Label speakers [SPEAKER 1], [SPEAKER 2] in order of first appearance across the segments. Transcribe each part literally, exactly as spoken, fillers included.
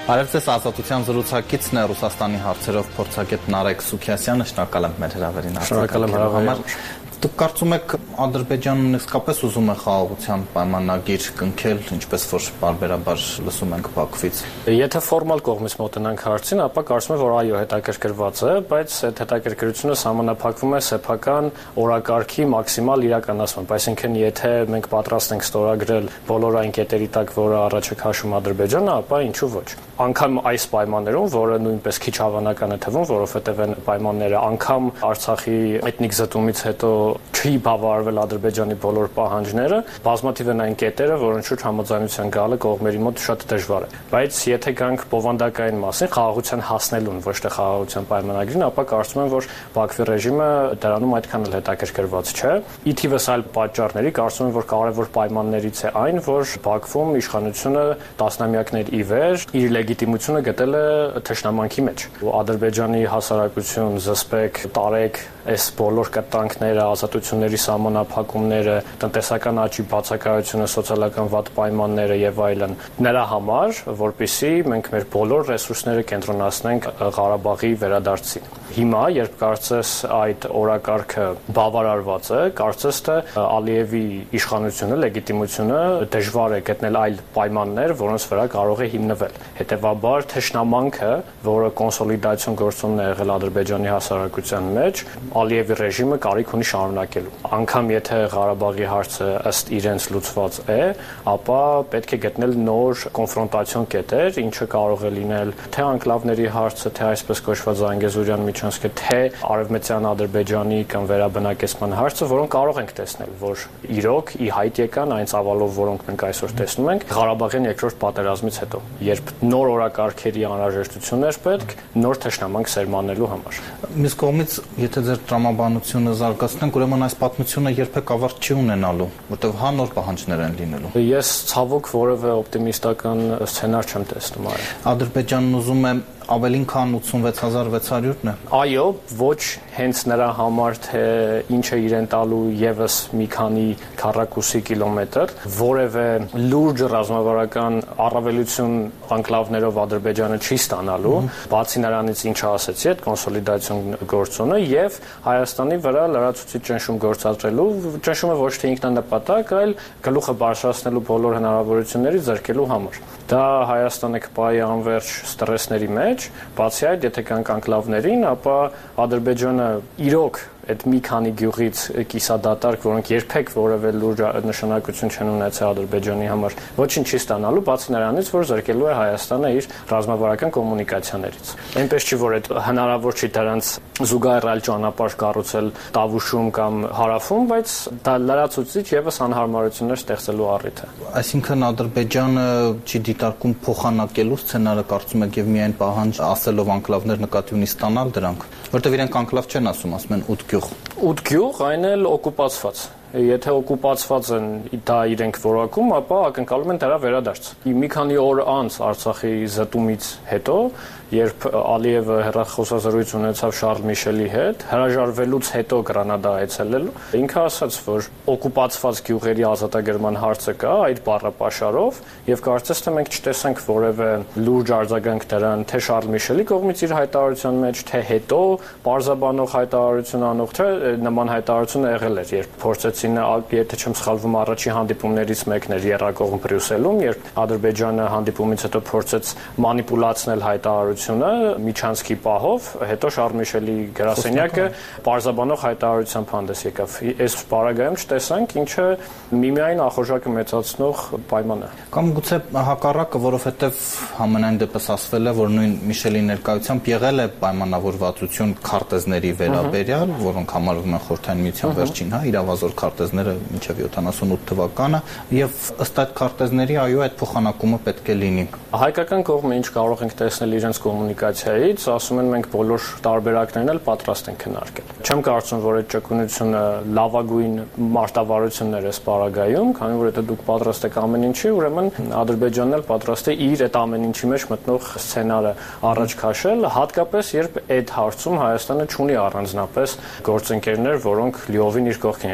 [SPEAKER 1] Արև ձեզ ազատության զրուցակիցն է Ռուսաստանի հարցերով փորձագետ Նարեկ Սուքիասյանը, շնորհակալ եմ մեր հրավերին
[SPEAKER 2] Շնորհակալ եմ հրավերի
[SPEAKER 1] համար։ Դուք կարծում եք Ադրբեջանն իսկապես ուզում է խաղաղության պայմանագիր կնքել, ինչպես որ բարբերաբար լսում ենք Բաքվից։
[SPEAKER 2] Եթե ֆորմալ կողմից մոտենանք հարցին, ապա կարծում եմ, որ այո, հետաքրքրված է, բայց այդ հետաքրքրությունը սահմանափակվում է սեփական օրակարգի մաքսիմալ իրականացմամբ, այսինքն եթե մենք պատրաստ ենք ստորագրել բոլոր այն կետերի տակ, որը առաջ է քաշում Ադրբեջանը, ապա ինչու ոչ։ Անկամ այս պայմաններում, որը նույնպես քիչ հավանական է թվում, որովհետև այն պայմանները անգամ Արցախի էթնիկ զտումից հետո չի բավարարվել Ադրբեջանի բոլոր պահանջները, բազմաթիվ են այն կետերը, որոնց շուրջ համաձայնության գալը կողմերի մոտ շատ դժվար է։ Բայց եթե գանք բովանդակային մասին, խաղաղության հասնելուն, ոչ թե խաղաղության պայմանագրին, ապա կարծում եմ, որ Բաքվի ռեժիմը դրանում այդքան էլ հետաքրքրված չէ։ Ի թիվս այլ պատճառների, կարծում եմ, որ կարևոր պայմաններից է այն, որ Բաքվում իշխանությունը տասնամյակներ ի վեր իր լեգիտիմությունը գտել է թշնամանքի մեջ։ Ադրբեջանի հասարակություն, զսպեք, տարեք այս բոլոր կտանքները, ազատությունների սահմանափակումները, տնտեսական աճի բացակայությունը, սոցիալական վատ պայմանները եւ այլն, նրա համար, որպեսզի մենք մեր բոլոր ռեսուրսները կենտրոնացնենք Ղարաբաղի վերադարձին։ Հիմա, երբ կարծես այդ օրակարգը բավարարված է, կարծես թե Ալիևի իշխանությունը, լեգիտիմությունը դժվար է գտնել այլ պայմաններ, որոնց վրա կարող է հիմնվել։ Հետևաբար թշնամանքը, որը կոնսոլիդացիոն գործոնն է եղել Ադրբեջանի հասարակության մեջ, Ալիևի ռեժիմը կարիք ունի շարունակելու։ Անկամ եթե Ղարաբաղի հարցը ըստ իրենց լուծված է, ապա պետք է գտնել նոր կոնֆրոնտացիոն կետեր, ինչը կարող է լինել թե անկլավների հարցը, թե այսպես կոչված Զանգեզուրյան միջանցքը, թե Արևմտյան Ադրբեջանի կամ վերաբնակեցման հարցը, որոնք կարող ենք տեսնել, որ իրոք ի հայտ եկան այն ծավալով, որոնք մենք այսօր տեսնում ենք Ղարաբաղյան երկրորդ պատերազմից հետո, երբ նոր օրակարգերի անհրաժեշտություն էր պետք նոր թշնամանք սերմանելու համար։
[SPEAKER 1] Մյուս կողմից, եթե ձեր տրամաբանությունը զարգացնենք, ուրեմն այս պատմությունը երբեք ավարտ չի ունենալու, որտեղ հա նոր պահանջներ են լինելու։
[SPEAKER 2] Ես ցավոք որևէ օպտիմիստական սցենար չեմ տեսնում այո։
[SPEAKER 1] Ադրբեջանն ուզում է ավելին քան ութսունվեց հազար վեց հարյուրն է։
[SPEAKER 2] Այո, ոչ հենց նրա համար, թե ինչ է իրեն տալու եւս մի քանի քառակուսի կիլոմետր, որևէ լուրջ ռազմավարական առավելություն անկլավներով Ադրբեջանը չի ստանալու, բացի նրանից ինչը ասեցի, այդ կոնսոլիդացիոն գործոնը եւ Հայաստանի վրա լրացուցիչ ճնշում գործադրելու, ճնշումը ոչ թե ինքնանպատակ, այլ գլուխը բարձրացնելու բոլոր հնարավորությունների ձեռքելու համար։ Դա Հայաստանը կպահի անverջ ստրեսների մեջ, բացի այդ, եթե գանք անկլավներին, ապա Ադրբեջանը իրոք այդ մի քանի գյուղից կիսադատարկ, որոնք երբեք որևէ լուրջ նշանակություն չեն ունեցել Ադրբեջանի համար, ոչինչ չի ստանալու, բացի նրանից, որ զրկելու է Հայաստանը իր ռազմավարական կոմունիկացիաներից։ Այնպես չի, որ այդ հնարավոր չի դրանց զուգահեռ այլ ճանապարհ կառուցել Տավուշում կամ Հարավում, բայց դա լրացուցիչ եւս անհարմարություններ ստեղծելու առիթ է։
[SPEAKER 1] Այսինքն Ադրբեջանը չի դիտարկում փոխանակելու սցենարը, կարծում եք, եւ միայն պահանջ ասելով անկլավներ նկատի ունի ստանալ դրանք, որտեղ իրենք անկլավ չեն ասում, ասում են ութ գյուղ։
[SPEAKER 2] ութ գյուղ, այն էլ օկուպացված։ Եթե օկուպացված են դա իրենք որակում, ապա ակնկալում են դրա վերադարձ։ Մի քանի օր անց Արցախի զտումից հետո, երբ Ալիևը հեռախոսազրույց ունեցավ Շարլ Միշելի հետ, հրաժարվելուց հետո Գրանադա այցելելու, ինքը ասաց, որ օկուպացված գյուղերի ազատագրման հարցը կա այդ բառապաշարով, եւ կարծես թե մենք չտեսանք որևէ լուրջ արձագանք դրան, թե Շարլ Միշելի կողմից իր հայտարարության մեջ, թե հետո պարզաբանող հայտարարություն անող, թե նման հայտարարությունը եղել էր, երբ փորձեց եթե չեմ սխալվում, առաջի հանդիպումներից մեկն էր եռակողմ Բրյուսելում, երբ Ադրբեջանը հանդիպումից հետո փորձեց մանիպուլացնել հայտարարությունը միջանցքի պահով, հետո Շարլ Միշելի գրասենյակը պարզաբանող հայտարարությամբ հանդես եկավ։ Այս պարագայում չտեսանք, ինչը միմիայն ախորժակը մեծացնող պայման է։
[SPEAKER 1] Կամ գուցե հակառակը, որովհետև համենայն դեպս ասվել է, որ նույն Միշելի ներկայությամբ եղել է պայմանավորվածություն քարտեզների վերաբերյալ, որոնք համարվում են Խորհրդային Միության վերջին, հա, իրավազոր քարտեզները մինչև յոթանասունութ թվականը եւ ըստ այդ քարտեզների այո այդ փոխանակումը պետք է լինի։
[SPEAKER 2] Հայկական կողմը ինչ կարող ենք տեսնել իրենց կոմունիկացիայից, ասում են մենք բոլոր տարբերակներն էլ պատրաստ ենք քննարկել։ Չեմ կարծում, որ այդ ճկունությունը լավագույն մարտավարությունն է այս պարագայում, քանի որ եթե դուք պատրաստ եք ամեն ինչի, ուրեմն Ադրբեջանն էլ պատրաստ է իր այդ ամեն ինչի մեջ մտնող սցենարը առաջ քաշել, հատկապես երբ այդ հարցում Հայաստանը չունի առանձնապես գործընկերներ, որոնք լիովին իր կողքին, եթե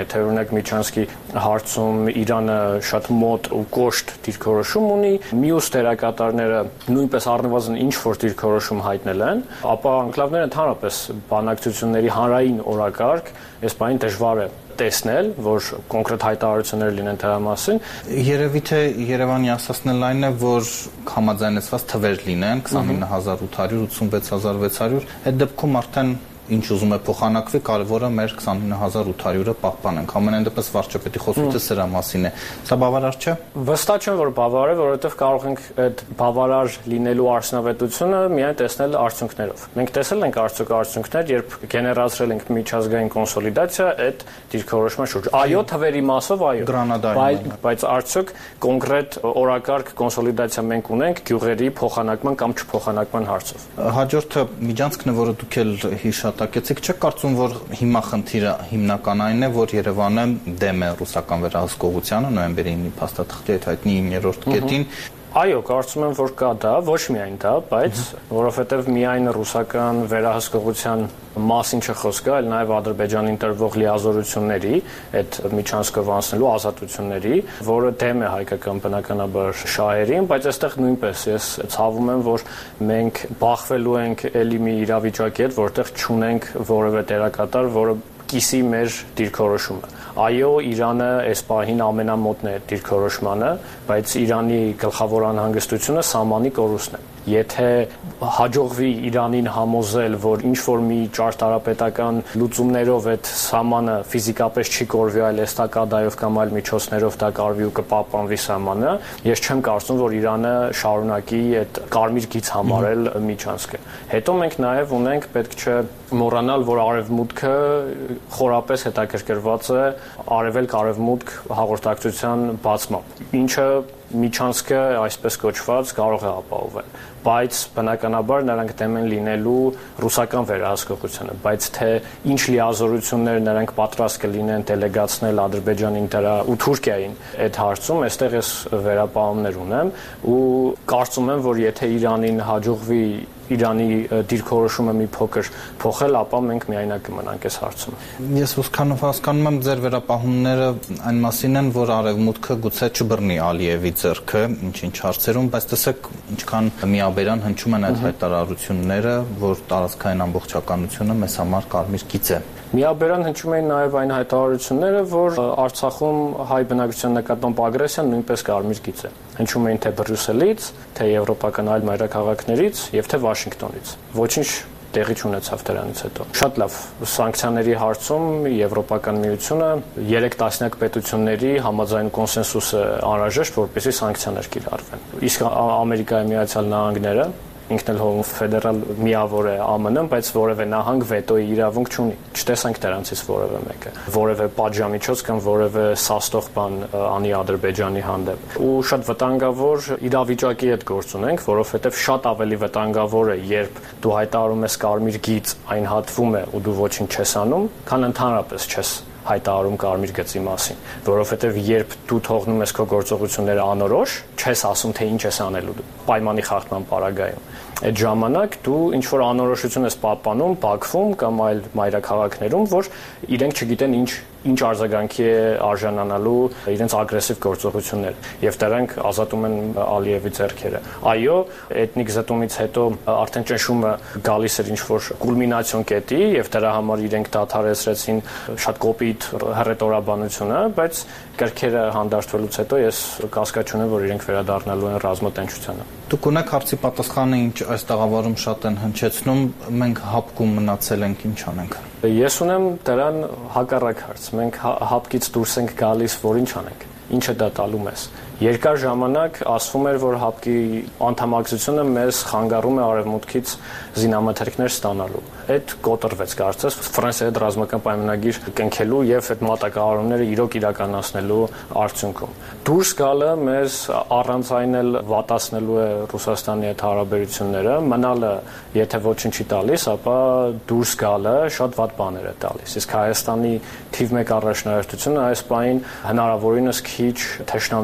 [SPEAKER 2] օրինակ Միչանսկի հարցում Իրանը շատ մոտ ու կոշտ դիրքորոշում ունի, մյուս դերակատարները նույնպես առնվազն ինչ որ դիրքորոշում հայտնել են, ապա անկլավները ընդհանրապես բանակցությունների հանրային օրակարգ այս բանին դժվար է տեսնել, որ կոնկրետ հայտարարություններ լինեն դրա մասին։
[SPEAKER 1] Երևի թե Երևանի ասածն այն է, որ համաձայնեցված թվեր լինեն քսանինը հազար ութ հարյուր, ութսունվեց հազար վեց հարյուր, այդ դեպքում արդեն ինչ ուզում է փոխանակվի, կարևորը մեր քսանինը հազար ութ հարյուրը պահպանենք։ Ամենայն դեպս վարչապետի խոսքը սրա մասին է։ Սա բավարար չէ։
[SPEAKER 2] Վստահ չեմ, որ բավարար է, որովհետև կարող ենք այդ բավարար լինելու արդյունավետությունը միայն տեսնել արդյունքներով։ Մենք տեսել ենք արդյոք արդյունքներ, երբ գեներացրել ենք միջազգային կոնսոլիդացիա այդ դիրքորոշման շուրջ։ Այո, թվերի մասով այո։
[SPEAKER 1] Գրանադայում։
[SPEAKER 2] Բայց արդյոք կոնկրետ օրակարգ կոնսոլիդացիա մենք ունենք գյուղերի փոխանակման կամ չփոխանակման հարցով։
[SPEAKER 1] Հաջորդը Միջանցքն է, որը դուք էլ հիշատակեցիք, չեք կարծում, որ հիմա խնդիրը հիմնական այն է, որ Երևանը դեմ է ռուսական վերահսկողությանը, նոյեմբերի ինը փաստաթղթի այդ հայտնի իններորդ կետին։
[SPEAKER 2] Այո, կարծում եմ, որ կա դա, ոչ միայն դա, բայց որովհետև միայն ռուսական վերահսկողության մասին չխոսքը, այլ նաև Ադրբեջանին տրվող լիազորությունների, այդ Միչանսկով անցնելու ազատությունների, որը դեմ է հայկական բնականաբար շահերին, բայց այստեղ նույնպես ես ցավում եմ, որ մենք բախվելու ենք էլի մի իրավիճակի հետ, որտեղ չունենք որևէ դերակատար, որը կիսի մեր դիրքորոշումը։ Այո, Իրանը այս պահին ամենամոտն է դիրքորոշմանը, բայց Իրանի գլխավոր անհանգստությունը սահմանի կորուստն է։ Եթե հաջողվի Իրանին համոզել, որ ինչ որ մի ճարտարապետական լուծումներով այդ սահմանը ֆիզիկապես չի կորվի, այլ էստակադայով կամ այլ միջոցներով դա կարվի ու կպահպանվի սահմանը, ես չեմ կարծում, որ Իրանը շարունակի այդ կարմիր գիծ համարել Միչանսկը։ Հետո մենք նաև ունենք, պետք չէ մոռանալ, որ արևմուտքը խորապես հետաքրքրված է արևելք-արևմուտք հաղորդակցության բացմամբ, ինչը Միչանսկը այսպես կոչված կարող է ապահովել, բայց բնականաբար նրանք դեմ են լինելու ռուսական վերահսկողությանը, բայց թե ինչ լիազորություններ նրանք պատրաստ կլինեն դելեգացնել Ադրբեջանին դրա ու Թուրքիային այդ հարցում, այստեղ ես վերապահումներ ունեմ ու կարծում եմ, որ եթե Իրանին հաջողվի Իրանի դիրքորոշումը մի փոքր փոխել, ապա մենք միայնակ կմնանք այս հարցում։
[SPEAKER 1] Ես ոսքանով հասկանում եմ ձեր վերապահումները այն մասին են, որ արևմուտքը գուցե չբռնի Ալիևի ձեռքը ինչ-ինչ հարցերում, բայց տեսեք ինչքան միաբերան հնչում են այդ հայտարարությունները, որ տարածքային ամբողջականությունը մեզ համար կարմիր գիծ է։
[SPEAKER 2] Միաբերան հնչում էին նաև այն հայտարարությունները, որ Արցախում հայ բնակչության նկատմամբ ագրեսիան նույնպես կարմիր գիծ է։ Հնչում էին թե Բրյուսելից, թե եվրոպական այլ մայրաքաղաքներից եւ թե Վաշինգտոնից։ Ոչինչ տեղի չունեցավ դրանից հետո։ Շատ լավ, սանկցիաների հարցում Եվրոպական միությունը երեք տասնյակ պետությունների համաձայն կոնսենսուսը անհրաժեշտ, որպեսզի սանկցիաներ կիրառվեն։ Իսկ Ամերիկայի Միացյալ Նահանգները ինքն էլ հող ֆեդերալ միավոր է Α M N-ն, բայց որևէ նահանգ վետոյի իրավունք չունի։ Չտեսանք դրանցից որևէ մեկը, որևէ պատժամիջոց կամ որևէ սաստող բան անի Ադրբեջանի հանդեպ։ Ու շատ վտանգավոր իրավիճակի հետ գործ ունենք, որովհետև շատ ավելի վտանգավոր է, երբ դու հայտարարում ես կարմիր գիծ, այն հատվում է ու դու ոչինչ չես անում, քան ընդհանրապես չես հայտարարում կարմիր գծի մասին, որովհետև երբ դու թողնում ես քո գործողությունները անորոշ, չես ասում թե ինչ ես անելու դու պայմանի խախտման պարագայում։ Այդ ժամանակ դու ինչ որ անորոշություն ես պահպանում Բաքվում կամ այլ մայրաքաղաքներում, որ իրենք չգիտեն ինչ ինչ արձագանքի է արժանանալու իրենց ագրեսիվ գործողությունները եւ դրանք ազատում են Ալիևի ձեռքերը։ Այո, էթնիկ զտումից հետո արդեն ճնշումը գալիս էր ինչ որ կուլմինացիոն կետի եւ դրա համար իրենք դադարեցրեցին շատ կոպիտ հռետորաբանությունը, բայց կրքերը հանդարտվելուց հետո ես կասկած չունեմ, որ իրենք վերադառնալու են ռազմատենչությանը։
[SPEAKER 1] Դուք ունեք հարցի պատասխանը, ինչ այս տաղավարում շատ են հնչեցնում, մենք հապկում մնացել ենք, ինչ անենք։
[SPEAKER 2] Ես ունեմ դրան հակառակ հարց։ Մենք հապկից դուրս ենք գալիս, որ ինչ անենք։ Ինչը դա տալու մեզ։ Երկար ժամանակ ասվում էր, որ հապկի անդամակցությունը մեզ խանգարում է արևմուտքից զինամթերքներ ստանալու։ Այդ կոտրվեց կարծես Ֆրանսիայի հետ ռազմական պայմանագիր կնքելու եւ այդ մատակարարումները իրոք իրականացնելու արդյունքում։ Դուրս գալը մեզ առանց այն էլ վատացնելու է Ռուսաստանի հետ հարաբերությունները, մնալը եթե ոչինչ չի տալիս, ապա դուրս գալը շատ վատ բաներ է տալիս։ Իսկ Հայաստանի թիվ մեկ առաջնահերթությունը այս պահին հնարավորինս քիչ թշնամիներ, հնարավորինս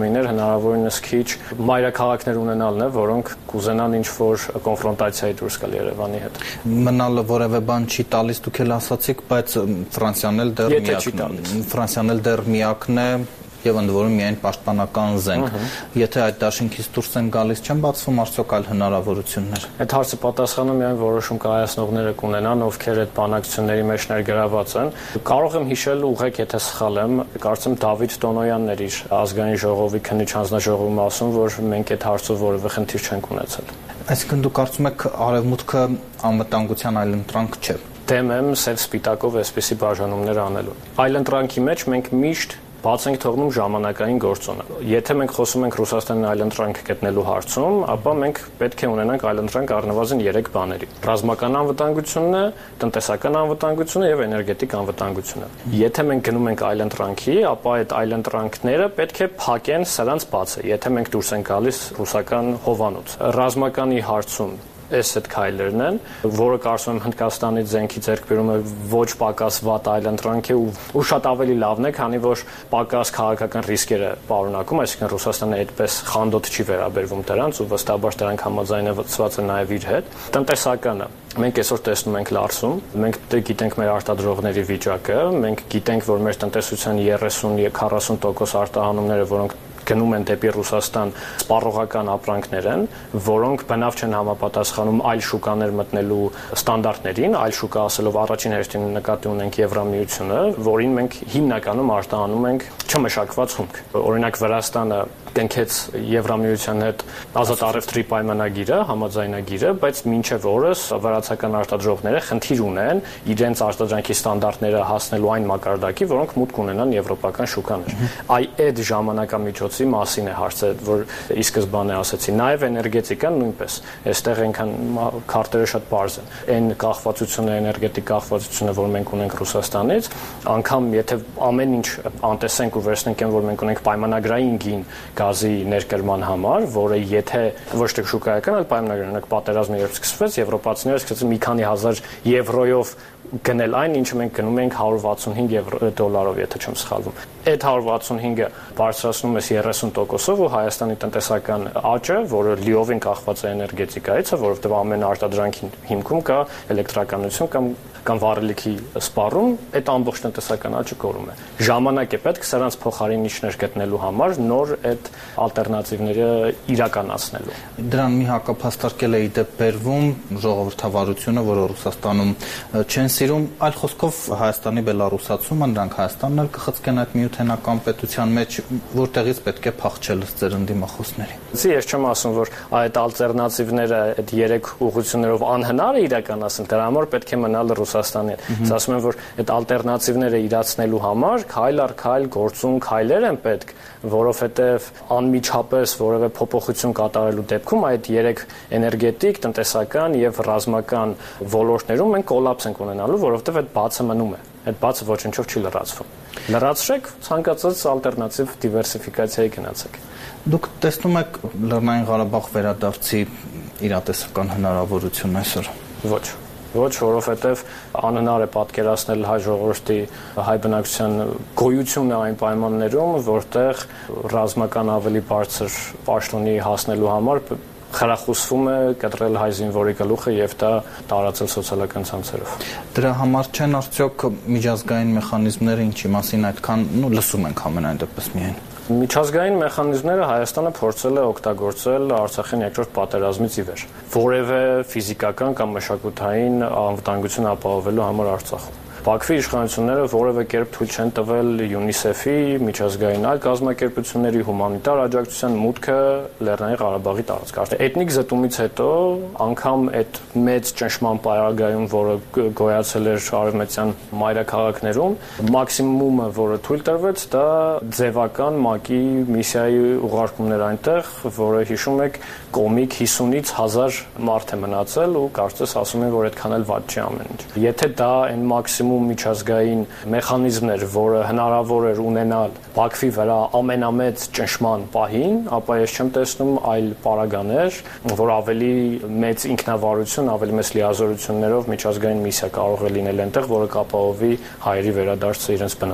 [SPEAKER 2] հնարավորինս քիչ մայրաքաղաքներ ունենալն է, որոնք կուզենան ինչ-որ կոնֆրոնտացիայի դուրս գալ Երևանի հետ։
[SPEAKER 1] Մնալը որևէ բան չի տալիս, դուք էլ ասացիք, բայց Ֆրանսիան էլ դեռ միակն է։ Ֆրանսիան էլ դեռ միակն է եւ ընդ որում միայն պաշտպանական զենք։ Եթե այդ դաշինքից դուրս են գալիս, չեն բացվում արդյոք այլ հնարավորություններ։
[SPEAKER 2] Այդ հարցը պատասխանը միայն որոշում կայացնողները կունենան, ովքեր այդ բանակցությունների մեջ ներգրաված են։ Կարող եմ հիշել ուղղակի, եթե սխալ եմ, կարծեմ Դավիթ Տոնոյանն էր իր ազգային ժողովի քննիչ հանձնաժողովում ասում, որ մենք այդ հարցով որևէ խնդիր չենք ունեցել։
[SPEAKER 1] Այսինքն դուք կարծում եք արևմուտքը անվտանգության այլընտրանք չէ։
[SPEAKER 2] Դեմ եմ սև սպիտակով այսպիսի բաժանումներ անելու։ Այլընտրանքի մեջ մենք միշտ բաց ենք թողնում ժամանակային գործոնը։ Եթե մենք խոսում ենք Ռուսաստանի այլընտրանք գտնելու հարցում, ապա մենք պետք է ունենանք այլընտրանք առնվազն երեք բաների. ռազմական անվտանգությունը, տնտեսական անվտանգությունը եւ էներգետիկ անվտանգությունը։ Եթե մենք գնում ենք այլընտրանքի, ապա այդ այլընտրանքները պետք է փակեն սրանց բացը, եթե մենք դուրս ենք գալիս ռուսական հովանոց։ Ռազմականի հարցում այս այդ քայլերն են, որը կարծում եմ Հնդկաստանի զենքի ձեռքբերումը ոչ պակաս վատ այլընտրանք է ու շատ ավելի լավն է, քանի որ պակաս քաղաքական ռիսկեր է պարունակում, այսինքն Ռուսաստանը այդպես խանդոտ չի վերաբերվում դրանց ու վստահաբար դրանք համաձայնված են նաև իր հետ։ Տնտեսականը մենք այսօր տեսնում ենք Լարսում, մենք գիտենք մեր արտադրողների վիճակը, մենք գիտենք, որ մեր տնտեսության երեսուն քառասուն տոկոս արտահանումները, որոնք գնում են դեպի Ռուսաստան, սպառողական ապրանքներ են, որոնք բնավ չեն համապատասխանում այլ շուկաներ մտնելու ստանդարտներին, այլ շուկա ասելով առաջին հերթին նկատի ունենք Եվրամիությունը, որին մենք հիմնականում արտահանում ենք չմշակված հումք։ Օրինակ Վրաստանը կնքեց Եվրամիության հետ ազատ առևտրի պայմանագիրը, համաձայնագիրը, բայց մինչև օրս վրացական արտադրողները խնդիր ունեն իրենց արտադրանքի ստանդարտները հասնելու այն մակարդակի, որոնք մուտք ունենան եվրոպական շուկաներ։ Այ այդ ժամանակամիջոցի մասին է հարցը, որ ի սկզբանե ասացի, նաև էներգետիկան նույնպես։ Այստեղ այնքան քարտերը շատ բարձ են։ Այն կախվածությունը, էներգետիկ կախվածությունը, որ մենք ունենք Ռուսաստանից, անգամ եթե ամեն ինչ անտեսենք ու վերցնենք այն, որ մենք ունենք պայմանագրային գին գազի ներկրման համար, որը եթե ոչ թե շուկայական, այլ պայմանագրական պատերազմը երբ սկսվեց, եվրոպացիները սկսեցին մի քանի հազար եվրոյով գնել այն, ինչը մենք գնում ենք հարյուր վաթսունհինգ դոլարով, եթե չեմ սխալվում։ Այդ հարյուր վաթսունհինգը բարձրացնում ես երեսուն տոկոսով ու Հայաստանի տնտեսական աճը, որը լիովին կախված է էներգետիկայից, որովհետև ամեն արտադրանքի հիմքում կա էլեկտրականություն կամ կամ վառելիքի սպառում, այդ ամբողջ տնտեսական աճը կորում է։ Ժամանակ է պետք սրանց փոխարինիչներ գտնելու համար նոր այդ ալտերնատիվները իրականացնելու։
[SPEAKER 1] Դրան մի հակափաստարկել է իդեպ բերվում ժողովրդավարությունը, որը Ռուսաստանում չեն սիրում, այլ խոսքով Հայաստանի բելառուսացումը, նրանք Հայաստանն էլ կխցկեն այդ միութենական պետության մեջ, որտեղից պետք է փախչել ձեր ընդդիմախոսների։
[SPEAKER 2] Ես չեմ ասում, որ այդ ալտերնատիվները այդ երեք ուղղություններով անհնար է իրականացնել, դրա համար պետք է մնալ Ռուսաստանի հետ։ Ես ասում եմ, որ այդ ալտերնատիվները իրացնելու համար քայլ առ քայլ գործուն քայլեր են պետք, որովհետև անմիջապես որևէ փոփոխություն կատարելու դեպքում այդ երեք էներգետիկ, տնտեսական եւ ռազմական ոլորտներում մենք կոլապս ենք ունենալու, որովհետև այդ բացը մնում է։ Այդ բացը ոչնչով չի լրացվում։ Լրացրեք, ցանկացած ալտերնատիվ դիվերսիֆիկացիայի գնացեք։
[SPEAKER 1] Դուք տեսնում եք Լեռնային Ղարաբաղ վերադարձի իրատեսական հնարավորություն այսօր։
[SPEAKER 2] Ոչ։ Ոչ, որովհետև անհնար է պատկերացնել հայ ժողովրդի, հայ բնակչության գոյությունը այն պայմաններում, որտեղ ռազմական ավելի բարձր պաշտոնի հասնելու համար խրախուսվում է կտրել հայ զինվորի գլուխը եւ դա տարածել սոցիալական ցանցերով։
[SPEAKER 1] Դրա համար չեն արդյոք միջազգային մեխանիզմները, ինչի մասին այդքան, նո, լսում ենք ամենայն դեպս միայն։
[SPEAKER 2] Միջազգային մեխանիզմները Հայաստանը փորձել է օգտագործել Արցախյան երկրորդ պատերազմից ի վեր, որևէ ֆիզիկական կամ մշակութային անվտանգություն ապահովելու համար Արցախում։ Բաքվի իշխանությունները որևէ կերպ թույլ չեն տվել ՅՈՒՆԻՍԵՖ-ի, միջազգային այլ կազմակերպությունների հումանիտար աջակցության մուտքը Լեռնային Ղարաբաղի տարածք։ Էթնիկ զտումից հետո անգամ այդ մեծ ճնշման պայմանագրում, որը գոյացել էր արևմտյան մայրաքաղաքներում, մաքսիմումը, որը թույլ տրվեց, դա ձևական ՄԱԿ-ի միսիայի ուղարկումներ այնտեղ, որը հիշում եք, կոմիկ հիսունից հազար մարդ է մնացել ու կարծես ասում են, որ այդքան էլ վատ չի ամեն ինչ։ Եթե դա այն մաքսիմում միջազգային մեխանիզմներ, որը հնարավոր էր ունենալ Բաքվի վրա ամենամեծ ճնշման պահին, ապա ես չեմ տեսնում այլ պարագաներ, որ ավելի մեծ ինքնավարություն, ավելի մեծ լիազորություններով միջազգային միսիա կարող է լինել այնտեղ, որը կապահովի հայերի վերադարձը իրենց բնօրրանը։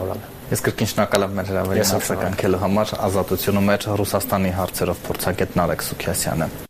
[SPEAKER 1] Ես կրկին շնորհակալ եմ մեր հրավերին արձագանքելու համար։ Ազատությունում էր Ռուսաստանի հարցերով փորձագետ Նարեկ Սուքիասյանը։